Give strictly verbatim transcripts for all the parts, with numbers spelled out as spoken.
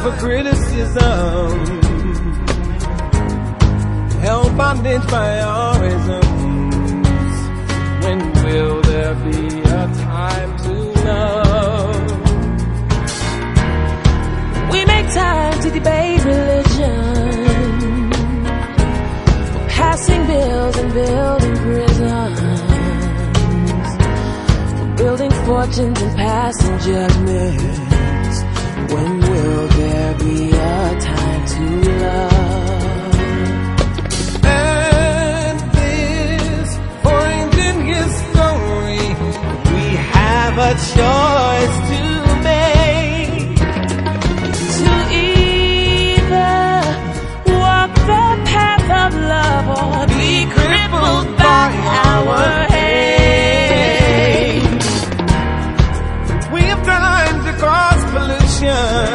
for criticism, held bondage by our isms. When will there be a time to love? We make time to debate religion, for passing bills and building prisons, for building fortunes and passing judgments. When will there be a time to love? At this point in history, we have a choice to make. To either walk the path of love or be crippled by our hate. We have time to cause pollution.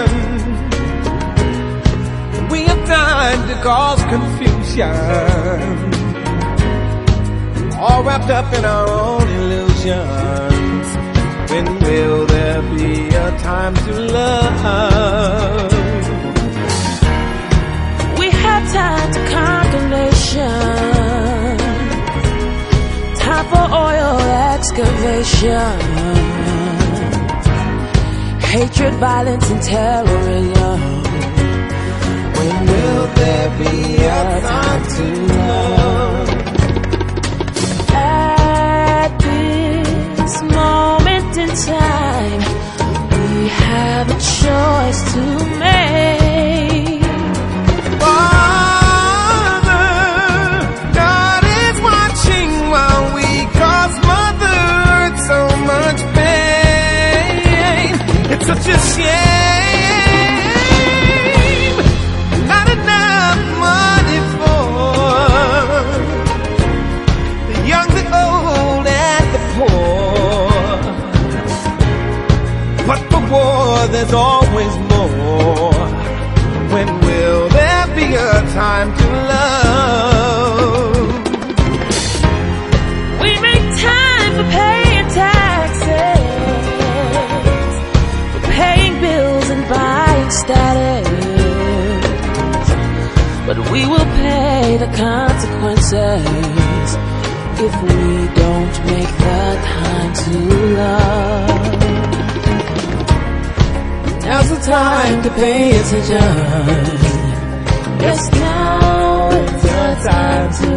We have time to cause confusion, all wrapped up in our own illusions. When will there be a time to love? We have time to conquer nations, time for oil excavation, hatred, violence, and terrorism. When will there be a time to love? At this moment in time, we have a choice to make. Father, God is watching while we cause Mother Earth so much pain. It's such a shame. Not enough money for the young, the old, and the poor. But for war, there's always more. When will there be a time to love? We make time for paying taxes, for paying bills and buying status. But we will pay the consequences if we don't make the time to love. Now's the time to pay attention. Yes, now is the time to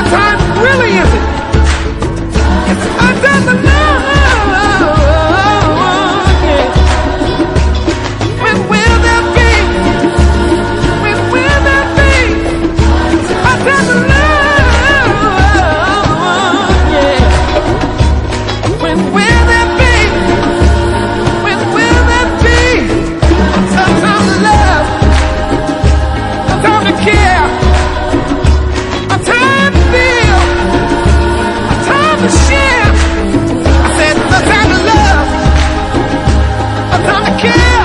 really is it? It's under the love. care.